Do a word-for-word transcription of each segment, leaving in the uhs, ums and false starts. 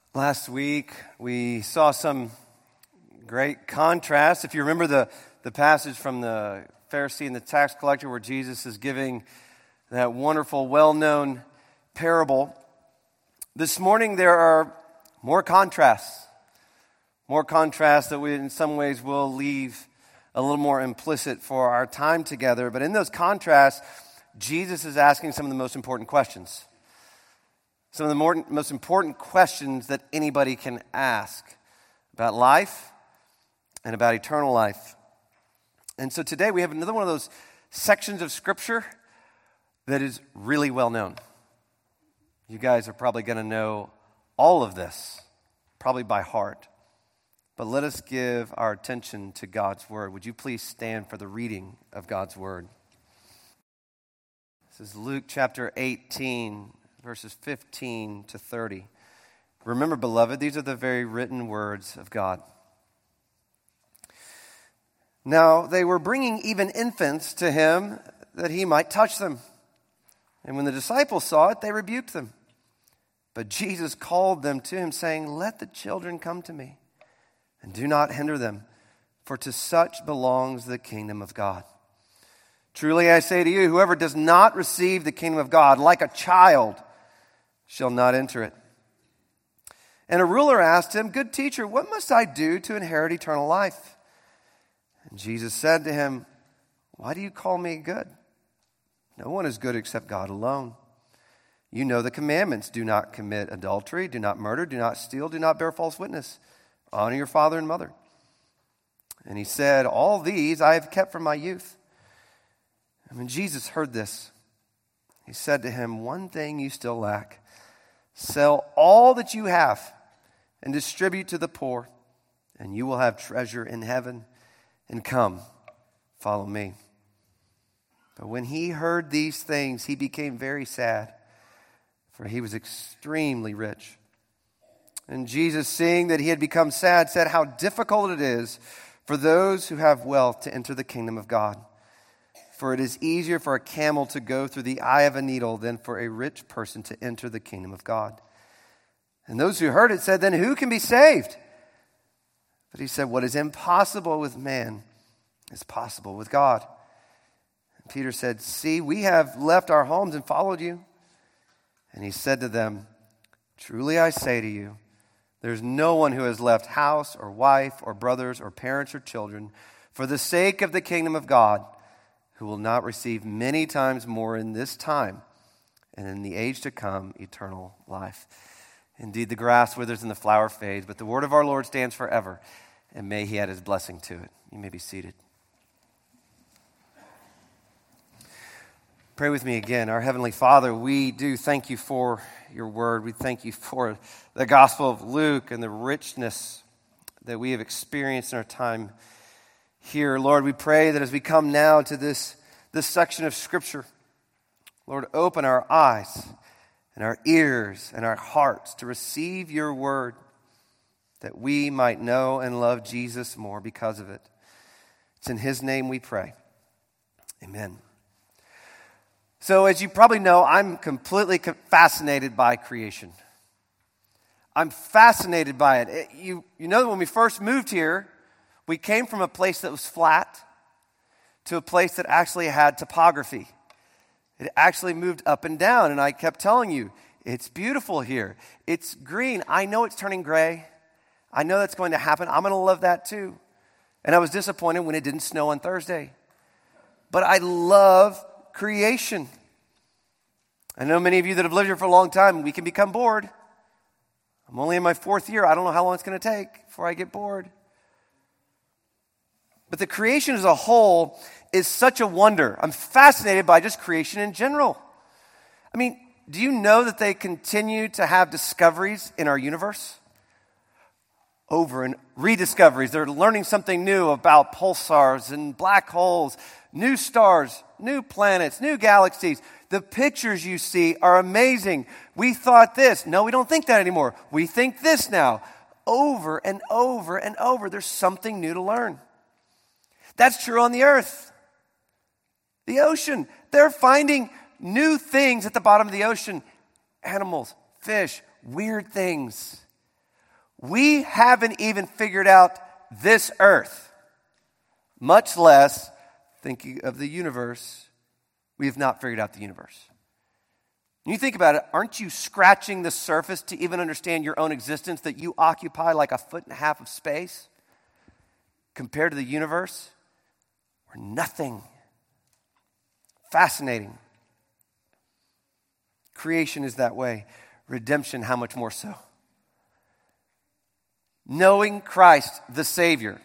Last week, we saw some great contrast. If you remember the, the passage from the Pharisee and the tax collector where Jesus is giving that wonderful, well-known parable. This morning, there are more contrasts. More contrasts that we, in some ways, will leave a little more implicit for our time together. But in those contrasts, Jesus is asking some of the most important questions. Some of the more, most important questions that anybody can ask about life and about eternal life. And so today we have another one of those sections of Scripture that is really well known. You guys are probably going to know all of this, probably by heart. But let us give our attention to God's Word. Would you please stand for the reading of God's Word? This is Luke chapter eighteen. Verses fifteen to thirty. Remember, beloved, these are the very written words of God. Now they were bringing even infants to him that he might touch them. And when the disciples saw it, they rebuked them. But Jesus called them to him, saying, "Let the children come to me, and do not hinder them, for to such belongs the kingdom of God. Truly I say to you, whoever does not receive the kingdom of God like a child shall not enter it." And a ruler asked him, "Good teacher, what must I do to inherit eternal life?" And Jesus said to him, "Why do you call me good? No one is good except God alone. You know the commandments. Do not commit adultery, do not murder, do not steal, do not bear false witness. Honor your father and mother." And he said, "All these I have kept from my youth." And when Jesus heard this, he said to him, "One thing you still lack. Sell all that you have and distribute to the poor, and you will have treasure in heaven. And come, follow me." But when he heard these things, he became very sad, for he was extremely rich. And Jesus, seeing that he had become sad, said, "How difficult it is for those who have wealth to enter the kingdom of God. For it is easier for a camel to go through the eye of a needle than for a rich person to enter the kingdom of God." And those who heard it said, "Then who can be saved?" But he said, "What is impossible with man is possible with God." And Peter said, "See, we have left our homes and followed you." And he said to them, "Truly I say to you, there's no one who has left house or wife or brothers or parents or children for the sake of the kingdom of God, who will not receive many times more in this time, and in the age to come, eternal life." Indeed, the grass withers and the flower fades, but the word of our Lord stands forever, and may he add his blessing to it. You may be seated. Pray with me again. Our Heavenly Father, we do thank you for your word. We thank you for the Gospel of Luke and the richness that we have experienced in our time here. Lord, we pray that as we come now to this, this section of Scripture, Lord, open our eyes and our ears and our hearts to receive your word, that we might know and love Jesus more because of it. It's in his name we pray. Amen. So as you probably know, I'm completely fascinated by creation. I'm fascinated by it. it you, you know that when we first moved here, we came from a place that was flat to a place that actually had topography. It actually moved up and down, and I kept telling you, it's beautiful here. It's green. I know it's turning gray. I know that's going to happen. I'm going to love that too. And I was disappointed when it didn't snow on Thursday. But I love creation. I know many of you that have lived here for a long time, we can become bored. I'm only in my fourth year. I don't know how long it's going to take before I get bored. But the creation as a whole is such a wonder. I'm fascinated by just creation in general. I mean, do you know that they continue to have discoveries in our universe? Over and rediscoveries. They're learning something new about pulsars and black holes, new stars, new planets, new galaxies. The pictures you see are amazing. We thought this. No, we don't think that anymore. We think this now. Over and over and over. There's something new to learn. That's true on the earth. The ocean. They're finding new things at the bottom of the ocean. Animals, fish, weird things. We haven't even figured out this earth, much less thinking of the universe. We have not figured out the universe. When you think about it, aren't you scratching the surface to even understand your own existence, that you occupy like a foot and a half of space compared to the universe? We're nothing. Fascinating. Creation is that way. Redemption, how much more so? Knowing Christ, the Savior.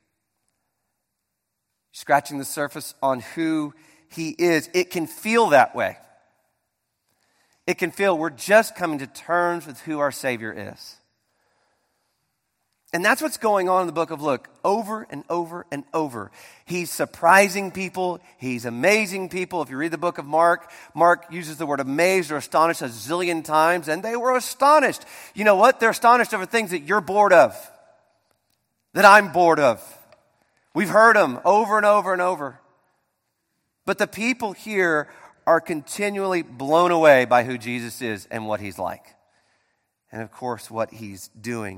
Scratching the surface on who He is. It can feel that way. It can feel we're just coming to terms with who our Savior is. And that's what's going on in the book of Luke, over and over and over. He's surprising people. He's amazing people. If you read the book of Mark, Mark uses the word amazed or astonished a zillion times, and they were astonished. You know what? They're astonished over things that you're bored of, that I'm bored of. We've heard them over and over and over. But the people here are continually blown away by who Jesus is and what He's like. And of course, what He's doing.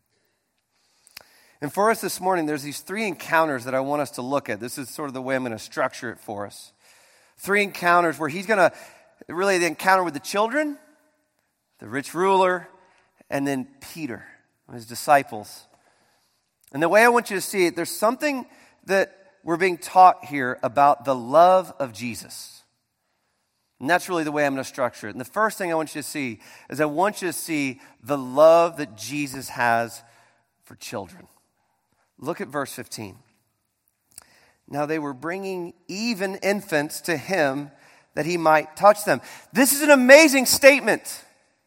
And for us this morning, there's these three encounters that I want us to look at. This is sort of the way I'm going to structure it for us. Three encounters where He's going to, really the encounter with the children, the rich ruler, and then Peter, His disciples. And the way I want you to see it, there's something that we're being taught here about the love of Jesus. And that's really the way I'm going to structure it. And the first thing I want you to see is I want you to see the love that Jesus has for children. Look at verse fifteen. Now they were bringing even infants to Him that He might touch them. This is an amazing statement.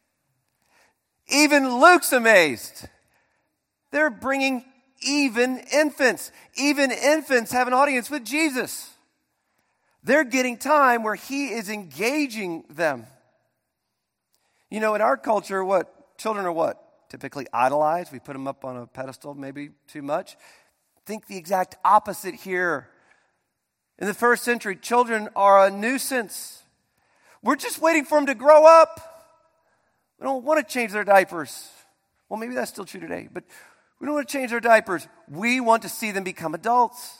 Even Luke's amazed. They're bringing even infants. Even infants have an audience with Jesus. They're getting time where He is engaging them. You know, in our culture, what? Children are what? Typically idolized. We put them up on a pedestal, maybe too much. Think the exact opposite here. In the first century, children are a nuisance. We're just waiting for them to grow up. We don't want to change their diapers. Well, maybe that's still true today, but we don't want to change their diapers. We want to see them become adults.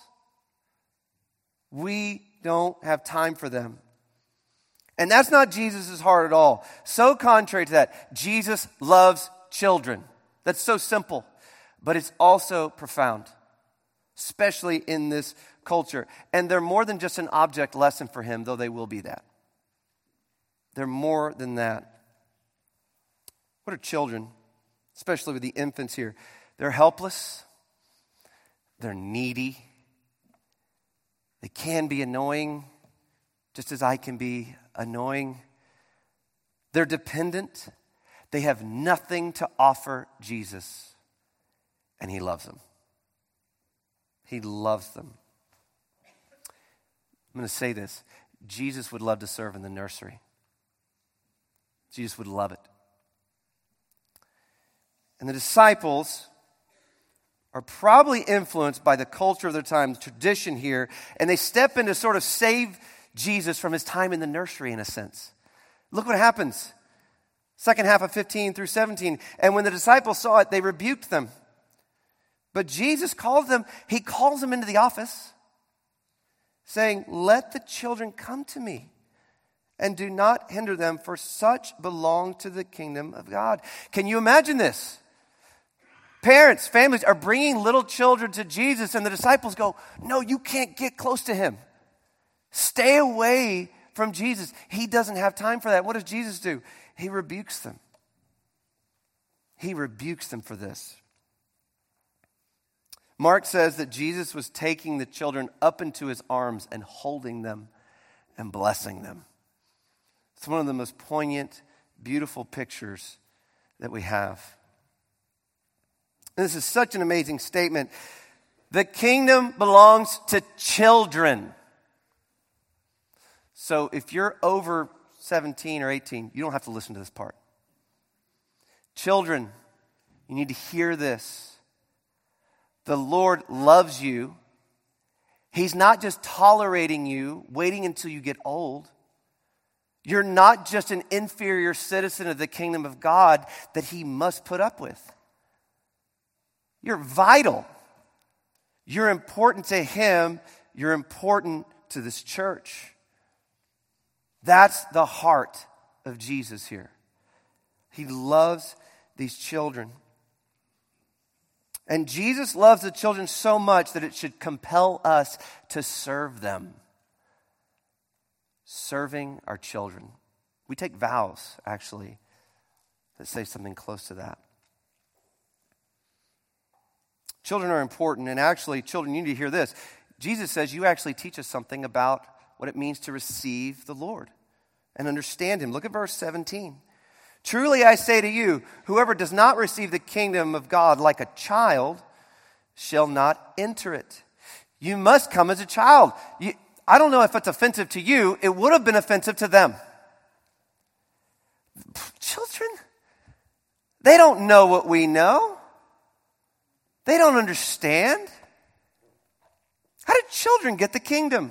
We don't have time for them. And that's not Jesus' heart at all. So contrary to that, Jesus loves children. That's so simple, but it's also profound, especially in this culture. And they're more than just an object lesson for Him, though they will be that. They're more than that. What are children, especially with the infants here? They're helpless. They're needy. They can be annoying, just as I can be annoying. They're dependent. They have nothing to offer Jesus, and He loves them. He loves them. I'm going to say this. Jesus would love to serve in the nursery. Jesus would love it. And the disciples are probably influenced by the culture of their time, the tradition here, and they step in to sort of save Jesus from His time in the nursery in a sense. Look what happens. Second half of fifteen through seventeen. And when the disciples saw it, they rebuked them. But Jesus called them, He calls them into the office, saying, "Let the children come to me, and do not hinder them, for such belong to the kingdom of God." Can you imagine this? Parents, families are bringing little children to Jesus, and the disciples go, "No, you can't get close to Him. Stay away from Jesus. He doesn't have time for that." What does Jesus do? He rebukes them. He rebukes them for this. Mark says that Jesus was taking the children up into His arms and holding them and blessing them. It's one of the most poignant, beautiful pictures that we have. And this is such an amazing statement. The kingdom belongs to children. So if you're over seventeen or eighteen, you don't have to listen to this part. Children, you need to hear this. The Lord loves you. He's not just tolerating you, waiting until you get old. You're not just an inferior citizen of the kingdom of God that He must put up with. You're vital. You're important to him. You're important to this church. That's the heart of Jesus here. He loves these children. And Jesus loves the children so much that it should compel us to serve them. Serving our children. We take vows, actually, that say something close to that. Children are important, and actually, children, you need to hear this. Jesus says you actually teach us something about what it means to receive the Lord and understand him. Look at verse seventeen. Truly I say to you, whoever does not receive the kingdom of God like a child shall not enter it. You must come as a child. You, I don't know if it's offensive to you. It would have been offensive to them. Children, they don't know what we know. They don't understand. How did children get the kingdom?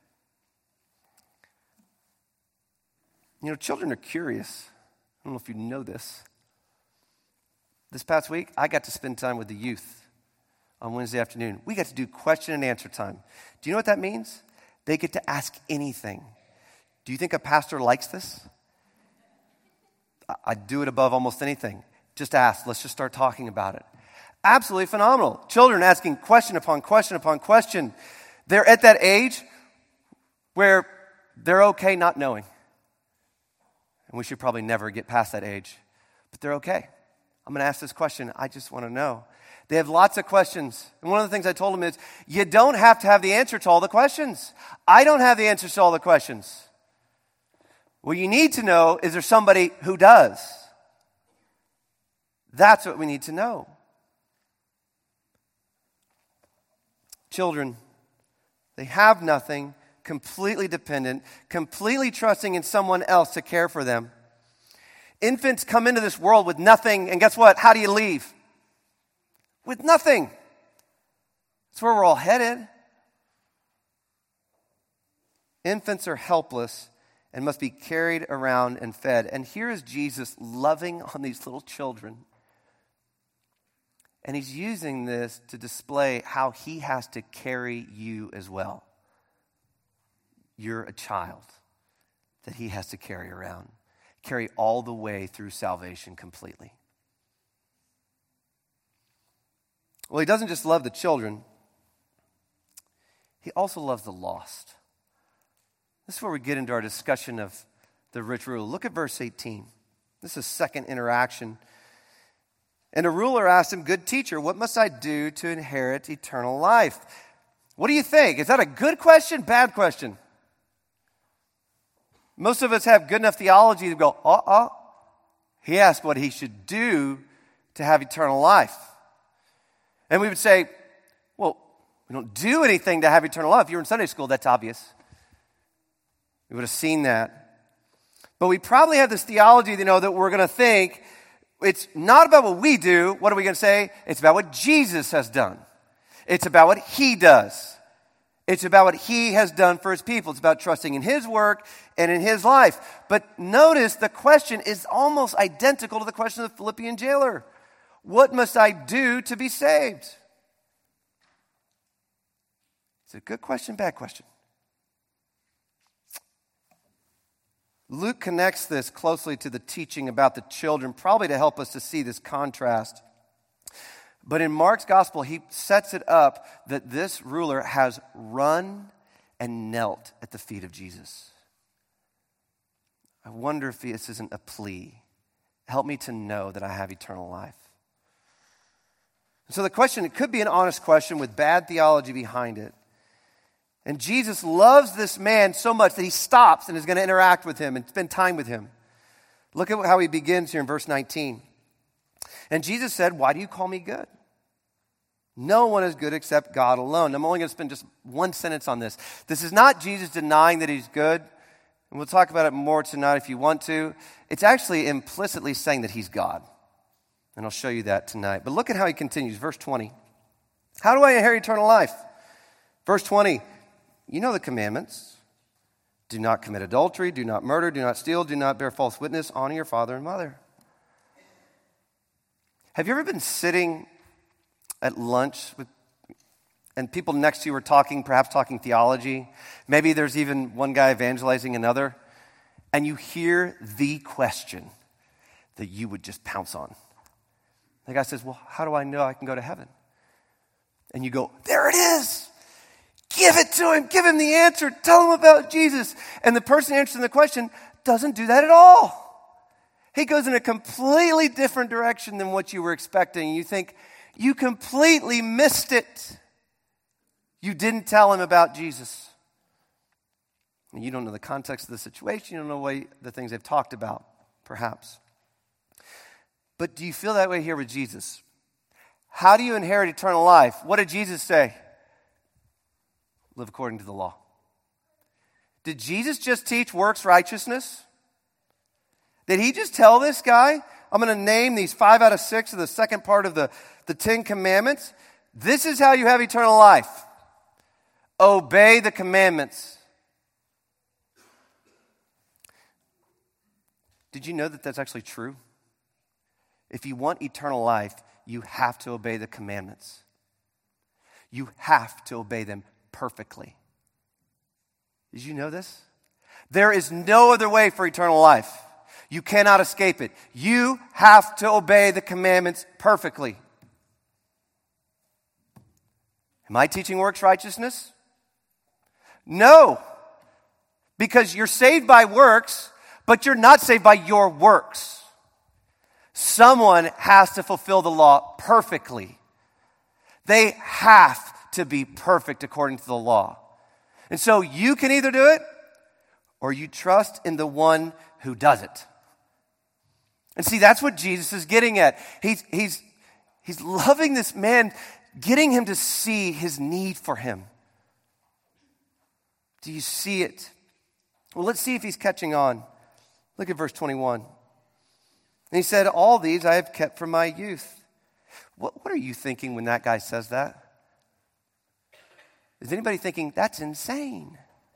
You know, children are curious. I don't know if you know this. This past week, I got to spend time with the youth on Wednesday afternoon. We got to do question and answer time. Do you know what that means? They get to ask anything. Do you think a pastor likes this? I'd do it above almost anything. Just ask. Let's just start talking about it. Absolutely phenomenal. Children asking question upon question upon question. They're at that age where they're okay not knowing. And we should probably never get past that age. But they're okay. I'm going to ask this question. I just want to know. They have lots of questions. And one of the things I told them is, you don't have to have the answer to all the questions. I don't have the answers to all the questions. What you need to know is there somebody who does. That's what we need to know. Children, they have nothing, completely dependent, completely trusting in someone else to care for them. Infants come into this world with nothing, and guess what? How do you leave? With nothing. That's where we're all headed. Infants are helpless and must be carried around and fed. And here is Jesus loving on these little children. And he's using this to display how he has to carry you as well. You're a child that he has to carry around. Carry all the way through salvation completely. Well, he doesn't just love the children. He also loves the lost. This is where we get into our discussion of the rich ruler. Look at verse eighteen. This is a second interaction. And a ruler asked him, "Good teacher, what must I do to inherit eternal life?" What do you think? Is that a good question? Bad question? Most of us have good enough theology to go, uh-uh. He asked what he should do to have eternal life. And we would say, well, we don't do anything to have eternal life. If you're in Sunday school, that's obvious. We would have seen that. But we probably have this theology, you know, that we're going to think it's not about what we do. What are we going to say? It's about what Jesus has done. It's about what he does. It's about what he has done for his people. It's about trusting in his work and in his life. But notice the question is almost identical to the question of the Philippian jailer. What must I do to be saved? It's a good question, bad question. Luke connects this closely to the teaching about the children, probably to help us to see this contrast. But in Mark's gospel, he sets it up that this ruler has run and knelt at the feet of Jesus. I wonder if this isn't a plea. Help me to know that I have eternal life. So the question, it could be an honest question with bad theology behind it. And Jesus loves this man so much that he stops and is going to interact with him and spend time with him. Look at how he begins here in verse nineteen. And Jesus said, "Why do you call me good? No one is good except God alone." I'm only going to spend just one sentence on this. This is not Jesus denying that he's good. And we'll talk about it more tonight if you want to. It's actually implicitly saying that he's God. And I'll show you that tonight. But look at how he continues. Verse twenty. How do I inherit eternal life? Verse twenty. You know the commandments. Do not commit adultery. Do not murder. Do not steal. Do not bear false witness. Honor your father and mother. Have you ever been sitting at lunch with, and people next to you are talking, perhaps talking theology. Maybe there's even one guy evangelizing another, and you hear the question that you would just pounce on. The guy says, well, how do I know I can go to heaven? And you go, there it is. Give it to him. Give him the answer. Tell him about Jesus. And the person answering the question doesn't do that at all. He goes in a completely different direction than what you were expecting. You think, you completely missed it. You didn't tell him about Jesus. And you don't know the context of the situation. You don't know what, the things they've talked about, perhaps. But do you feel that way here with Jesus? How do you inherit eternal life? What did Jesus say? Live according to the law. Did Jesus just teach works righteousness? Did he just tell this guy, I'm going to name these five out of six of the second part of the, the Ten Commandments? This is how you have eternal life. Obey the commandments. Did you know that that's actually true? If you want eternal life, you have to obey the commandments. You have to obey them perfectly. Did you know this? There is no other way for eternal life. You cannot escape it. You have to obey the commandments perfectly. Am I teaching works righteousness? No. Because you're saved by works, but you're not saved by your works. Someone has to fulfill the law perfectly. They have to be perfect according to the law. And so you can either do it or you trust in the one who does it. And see, that's what Jesus is getting at. He's, he's, he's loving this man, getting him to see his need for him. Do you see it? Well, let's see if he's catching on. Look at verse twenty-one. And he said, all these I have kept from my youth. What, what are you thinking when that guy says that? Is anybody thinking, that's insane?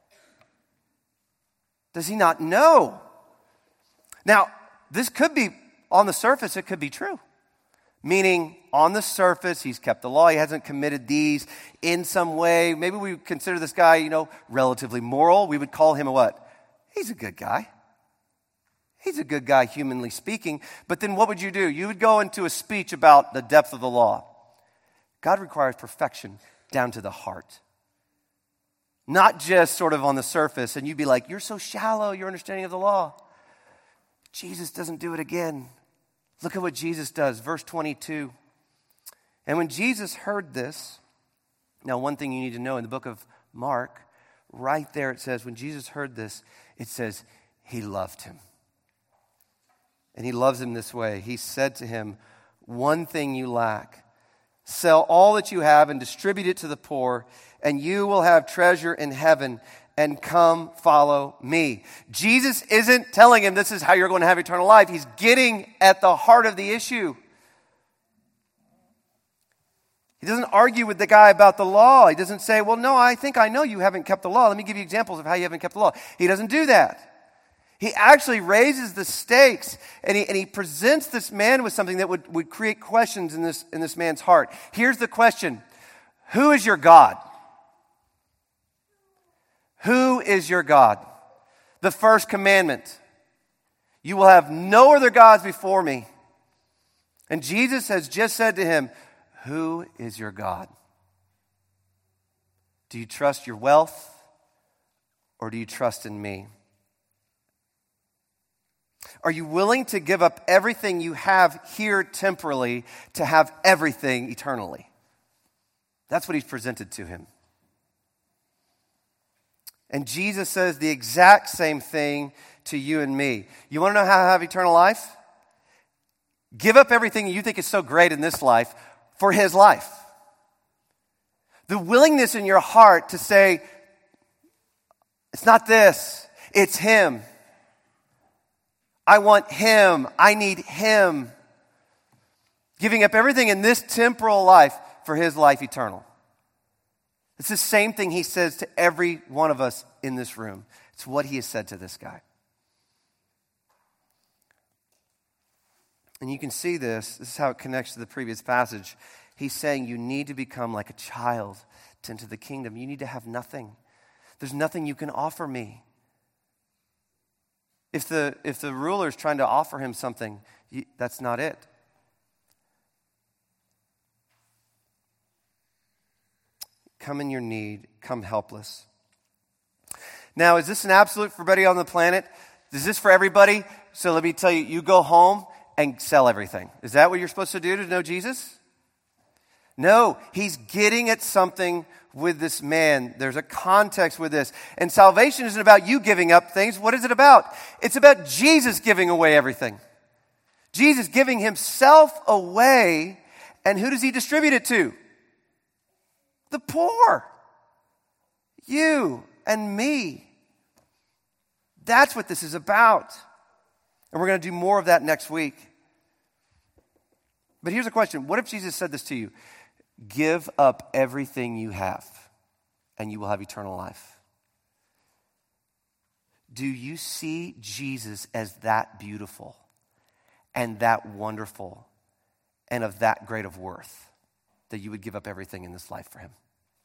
Does he not know? Now, this could be, on the surface, it could be true. Meaning, on the surface, he's kept the law. He hasn't committed these in some way. Maybe we would consider this guy, you know, relatively moral. We would call him a what? He's a good guy. He's a good guy, humanly speaking. But then what would you do? You would go into a speech about the depth of the law. God requires perfection down to the heart. Not just sort of on the surface. And you'd be like, you're so shallow, your understanding of the law. Jesus doesn't do it again. Look at what Jesus does. Verse twenty-two. And when Jesus heard this, now one thing you need to know in the book of Mark, right there it says, when Jesus heard this, it says, he loved him. And he loves him this way. He said to him, one thing you lack. Sell all that you have and distribute it to the poor, and you will have treasure in heaven, and come follow me. Jesus isn't telling him this is how you're going to have eternal life. He's getting at the heart of the issue. He doesn't argue with the guy about the law. He doesn't say, well, no, I think I know you haven't kept the law. Let me give you examples of how you haven't kept the law. He doesn't do that. He actually raises the stakes, and he, and he presents this man with something that would, would create questions in this, in this man's heart. Here's the question. Who is your God? Who is your God? The first commandment. You will have no other gods before me. And Jesus has just said to him, who is your God? Do you trust your wealth, or do you trust in me? Are you willing to give up everything you have here temporally to have everything eternally? That's what he's presented to him. And Jesus says the exact same thing to you and me. You want to know how to have eternal life? Give up everything you think is so great in this life for his life. The willingness in your heart to say, it's not this, it's him. I want him. I need him. Giving up everything in this temporal life for his life eternal. It's the same thing he says to every one of us in this room. It's what he has said to this guy. And you can see this. This is how it connects to the previous passage. He's saying you need to become like a child to enter the kingdom. You need to have nothing. There's nothing you can offer me. If the, if the ruler is trying to offer him something, you, that's not it. Come in your need. Come helpless. Now, is this an absolute for everybody on the planet? Is this for everybody? So let me tell you, you go home and sell everything. Is that what you're supposed to do to know Jesus? No, he's getting at something with this man. There's a context with this. And salvation isn't about you giving up things. What is it about? It's about Jesus giving away everything. Jesus giving himself away. And who does he distribute it to? The poor. You and me. That's what this is about. And we're going to do more of that next week. But here's a question. What if Jesus said this to you? Give up everything you have, and you will have eternal life. Do you see Jesus as that beautiful and that wonderful and of that great of worth that you would give up everything in this life for him?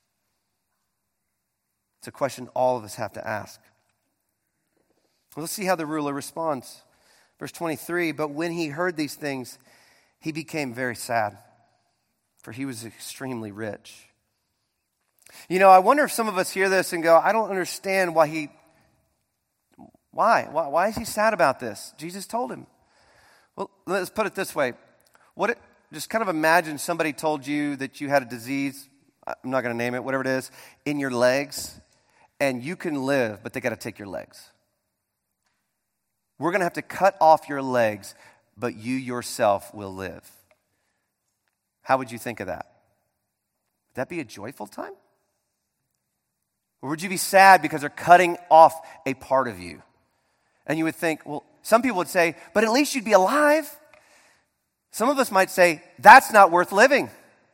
It's a question all of us have to ask. Well, let's see how the ruler responds. Verse twenty-three, but when he heard these things, he became very sad, for he was extremely rich. You know, I wonder if some of us hear this and go, I don't understand why he, why? Why, why is he sad about this? Jesus told him. Well, let's put it this way. What it, just kind of imagine somebody told you that you had a disease, I'm not going to name it, whatever it is, in your legs, and you can live, but they got to take your legs. We're going to have to cut off your legs, but you yourself will live. How would you think of that? Would that be a joyful time? Or would you be sad because they're cutting off a part of you? And you would think, well, some people would say, but at least you'd be alive. Some of us might say, that's not worth living.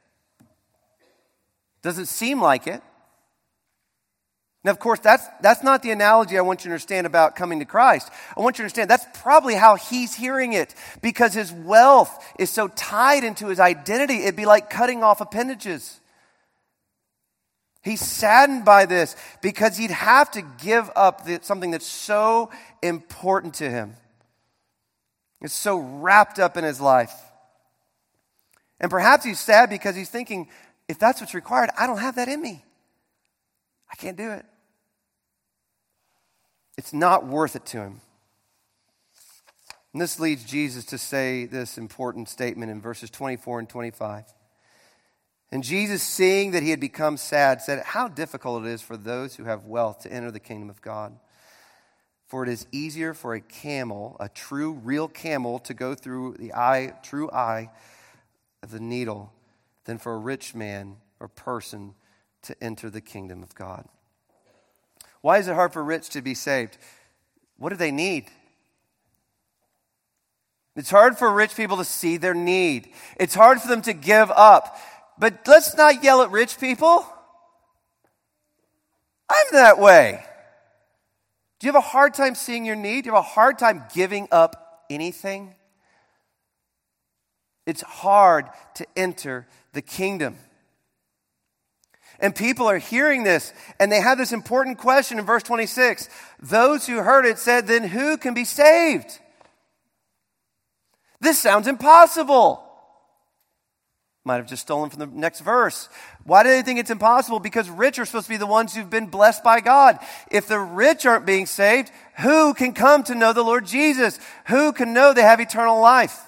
Doesn't seem like it. Now, of course, that's, that's not the analogy I want you to understand about coming to Christ. I want you to understand that's probably how he's hearing it, because his wealth is so tied into his identity. It'd be like cutting off appendages. He's saddened by this because he'd have to give up the, something that's so important to him. It's so wrapped up in his life. And perhaps he's sad because he's thinking, if that's what's required, I don't have that in me. I can't do it. It's not worth it to him. And this leads Jesus to say this important statement in verses twenty-four and twenty-five. And Jesus, seeing that he had become sad, said, how difficult it is for those who have wealth to enter the kingdom of God. For it is easier for a camel, a true, real camel, to go through the eye, true eye of the needle than for a rich man or person to enter the kingdom of God. Why is it hard for rich to be saved? What do they need? It's hard for rich people to see their need. It's hard for them to give up. But let's not yell at rich people. I'm that way. Do you have a hard time seeing your need? Do you have a hard time giving up anything? It's hard to enter the kingdom. And people are hearing this, and they have this important question in verse twenty-six. Those who heard it said, then who can be saved? This sounds impossible. Might have just stolen from the next verse. Why do they think it's impossible? Because rich are supposed to be the ones who've been blessed by God. If the rich aren't being saved, who can come to know the Lord Jesus? Who can know they have eternal life?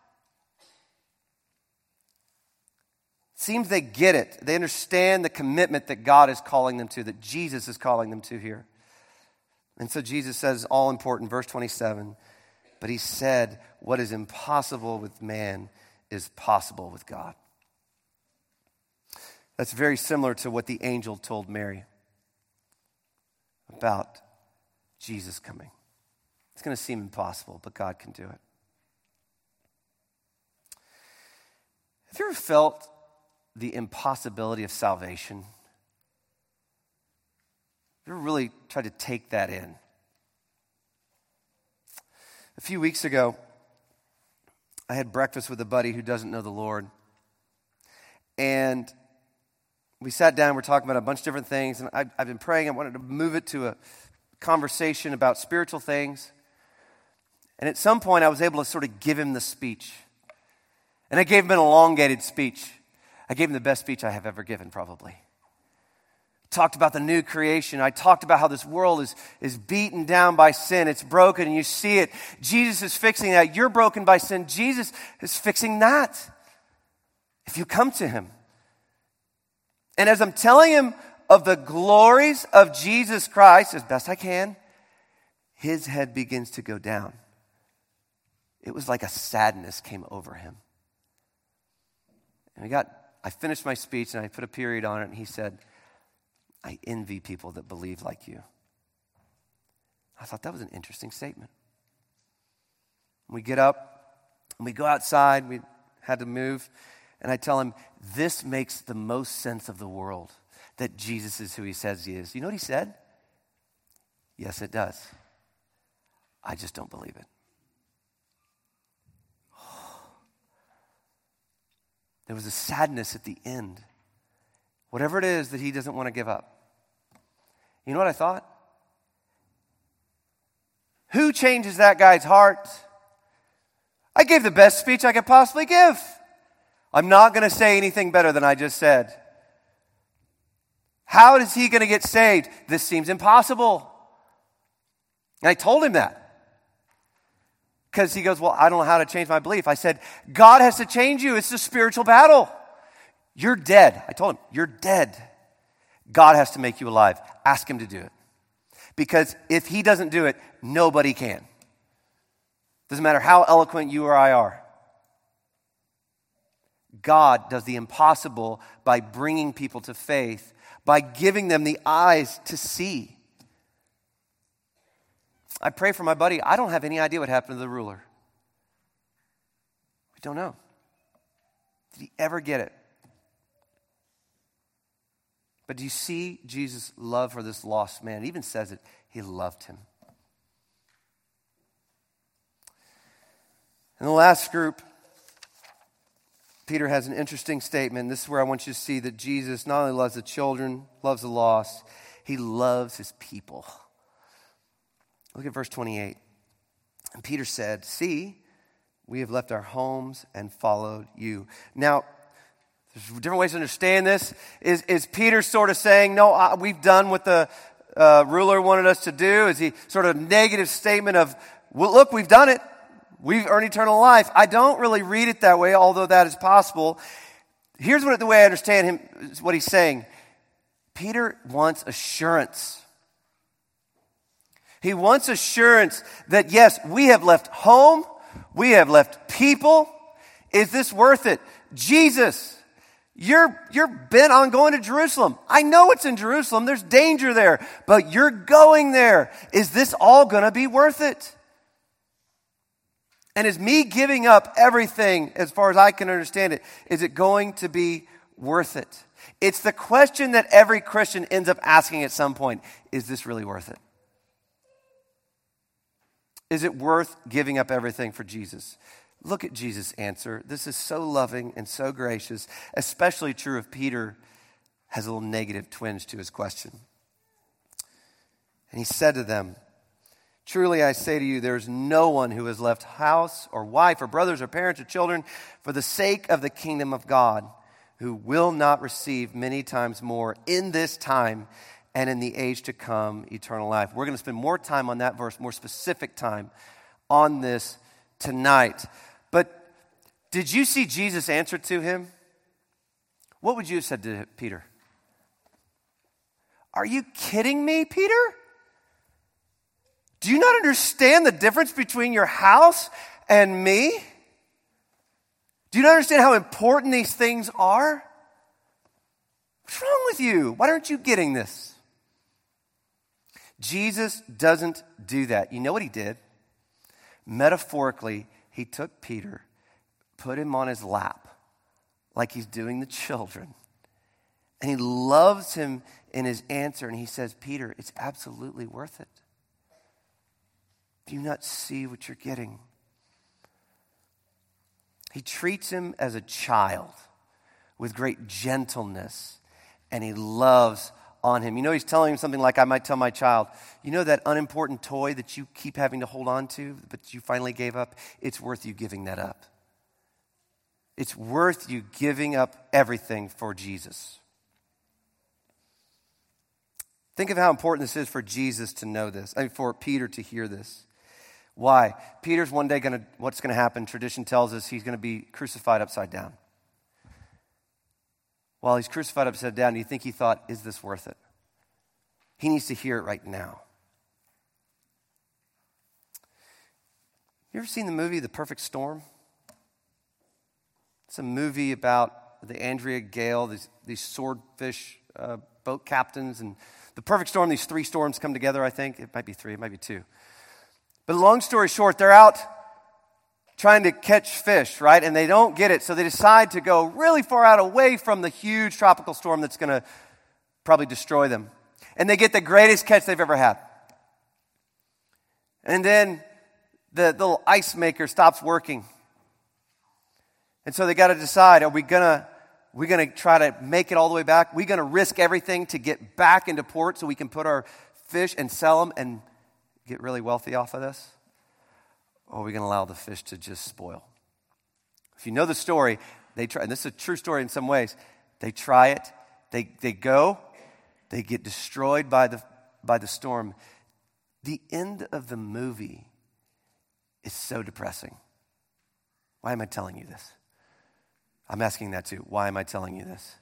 Seems they get it. They understand the commitment that God is calling them to, that Jesus is calling them to here. And so Jesus says, all important, verse twenty-seven, but he said, what is impossible with man is possible with God. That's very similar to what the angel told Mary about Jesus coming. It's going to seem impossible, but God can do it. Have you ever felt the impossibility of salvation? You ever really tried to take that in? A few weeks ago, I had breakfast with a buddy who doesn't know the Lord. And we sat down, we're talking about a bunch of different things, and I've, I've been praying. I wanted to move it to a conversation about spiritual things. And at some point, I was able to sort of give him the speech. And I gave him an elongated speech. I gave him the best speech I have ever given, probably. Talked about the new creation. I talked about how this world is, is beaten down by sin. It's broken, and you see it. Jesus is fixing that. You're broken by sin. Jesus is fixing that. If you come to him. And as I'm telling him of the glories of Jesus Christ, as best I can, his head begins to go down. It was like a sadness came over him. And we got, I finished my speech and I put a period on it, and he said, I envy people that believe like you. I thought that was an interesting statement. We get up and we go outside. We had to move. And I tell him, this makes the most sense of the world, that Jesus is who he says he is. You know what he said? Yes, it does. I just don't believe it. There was a sadness at the end. Whatever it is that he doesn't want to give up. You know what I thought? Who changes that guy's heart? I gave the best speech I could possibly give. I'm not going to say anything better than I just said. How is he going to get saved? This seems impossible. And I told him that. Because he goes, well, I don't know how to change my belief. I said, God has to change you. It's a spiritual battle. You're dead. I told him, you're dead. God has to make you alive. Ask him to do it. Because if he doesn't do it, nobody can. Doesn't matter how eloquent you or I are. God does the impossible by bringing people to faith, by giving them the eyes to see. I pray for my buddy. I don't have any idea what happened to the ruler. We don't know. Did he ever get it? But do you see Jesus' love for this lost man? It even says it, he loved him. In the last group, Peter has an interesting statement. This is where I want you to see that Jesus not only loves the children, loves the lost, he loves his people. Look at verse twenty-eight. And Peter said, see, we have left our homes and followed you. Now, there's different ways to understand this. Is, is Peter sort of saying, no, uh, we've done what the uh, ruler wanted us to do? Is he sort of negative statement of, well, look, we've done it. We've earned eternal life. I don't really read it that way, although that is possible. Here's what the way I understand him, what he's saying. Peter wants assurance. He wants assurance that, yes, we have left home. We have left people. Is this worth it? Jesus, you're, you're bent on going to Jerusalem. I know it's in Jerusalem. There's danger there. But you're going there. Is this all going to be worth it? And is me giving up everything, as far as I can understand it, is it going to be worth it? It's the question that every Christian ends up asking at some point. Is this really worth it? Is it worth giving up everything for Jesus? Look at Jesus' answer. This is so loving and so gracious, especially true if Peter has a little negative twinge to his question. And he said to them, truly I say to you, there is no one who has left house or wife or brothers or parents or children for the sake of the kingdom of God who will not receive many times more in this time and in the age to come eternal life. We're going to spend more time on that verse, more specific time on this tonight. But did you see Jesus' answer to him? What would you have said to Peter? Are you kidding me, Peter? Do you not understand the difference between your house and me? Do you not understand how important these things are? What's wrong with you? Why aren't you getting this? Jesus doesn't do that. You know what he did? Metaphorically, he took Peter, put him on his lap, like he's doing the children. And he loves him in his answer. And he says, Peter, it's absolutely worth it. Do you not see what you're getting? He treats him as a child with great gentleness, and he loves on him. You know, he's telling him something like I might tell my child, you know that unimportant toy that you keep having to hold on to, but you finally gave up? It's worth you giving that up. It's worth you giving up everything for Jesus. Think of how important this is for Jesus to know this, I mean, for Peter to hear this. Why? Peter's one day going to, what's going to happen? Tradition tells us he's going to be crucified upside down. While he's crucified upside down, do you think he thought, is this worth it? He needs to hear it right now. You ever seen the movie The Perfect Storm? It's a movie about the Andrea Gale, these, these swordfish uh, boat captains. And The Perfect Storm, these three storms come together, I think. It might be three, it might be two. But long story short, they're out trying to catch fish, right? And they don't get it, so they decide to go really far out away from the huge tropical storm that's going to probably destroy them. And they get the greatest catch they've ever had. And then the little ice maker stops working. And so they got to decide, are we going to we going to try to make it all the way back? Are we going to risk everything to get back into port so we can put our fish and sell them and get really wealthy off of this? Or are we going to allow the fish to just spoil? If you know the story, they try, and this is a true story in some ways, they try it, they they go, they get destroyed by the by the storm. The end of the movie is so depressing. Why am I telling you this? I'm asking that too. Why am I telling you this?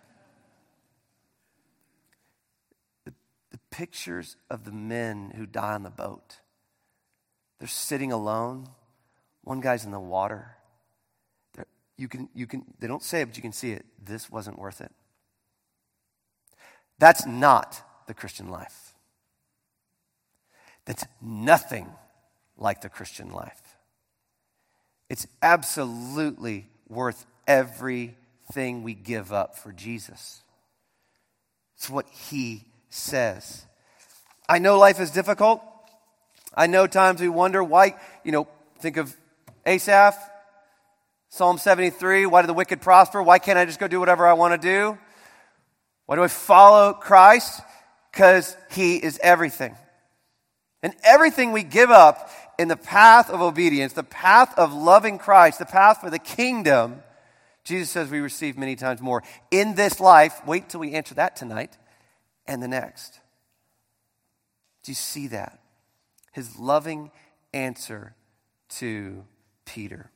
The, the pictures of the men who die on the boat, they're sitting alone. One guy's in the water. They're, you can, you can, they don't say it, but you can see it. This wasn't worth it. That's not the Christian life. That's nothing like the Christian life. It's absolutely worth everything we give up for Jesus. It's what he says. I know life is difficult. I know times we wonder why, you know, think of Asaph, Psalm seventy-three, why do the wicked prosper? Why can't I just go do whatever I want to do? Why do I follow Christ? Because he is everything. And everything we give up in the path of obedience, the path of loving Christ, the path for the kingdom, Jesus says we receive many times more. In this life, wait till we answer that tonight, and the next. Do you see that? His loving answer to Peter.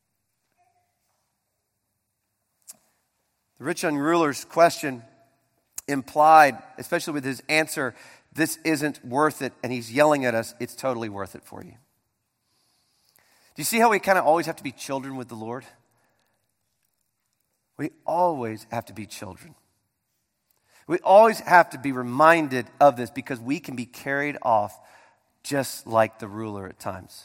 The rich young ruler's question implied, especially with his answer, this isn't worth it, and he's yelling at us, it's totally worth it for you. Do you see how we kind of always have to be children with the Lord? We always have to be children. We always have to be reminded of this because we can be carried off just like the ruler at times.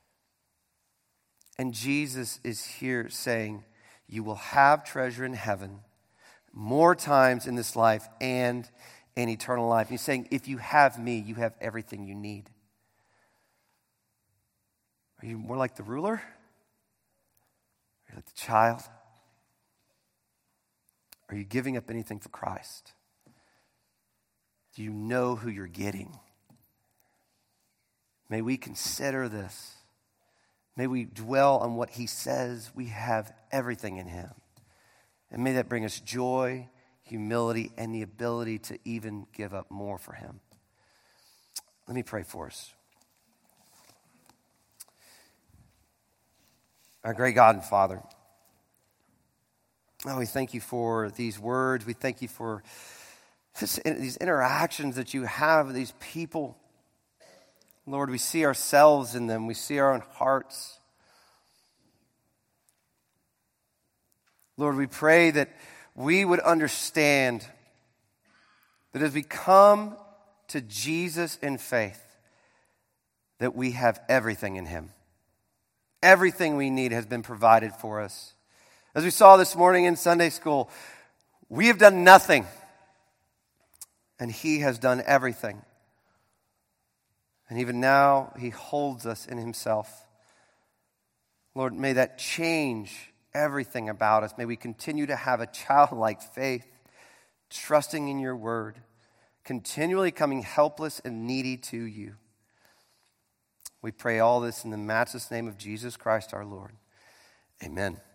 And Jesus is here saying, you will have treasure in heaven more times in this life and in eternal life. He's saying, if you have me, you have everything you need. Are you more like the ruler? Are you like the child? Are you giving up anything for Christ? Do you know who you're getting? May we consider this. May we dwell on what he says. We have everything in him. And may that bring us joy, humility, and the ability to even give up more for him. Let me pray for us. Our great God and Father, oh, we thank you for these words. We thank you for this, these interactions that you have with these people. Lord, we see ourselves in them. We see our own hearts. Lord, we pray that we would understand that as we come to Jesus in faith, that we have everything in him. Everything we need has been provided for us. As we saw this morning in Sunday school, we have done nothing, and he has done everything. And even now, he holds us in himself. Lord, may that change everything about us. May we continue to have a childlike faith, trusting in your word, continually coming helpless and needy to you. We pray all this in the matchless name of Jesus Christ our Lord. Amen.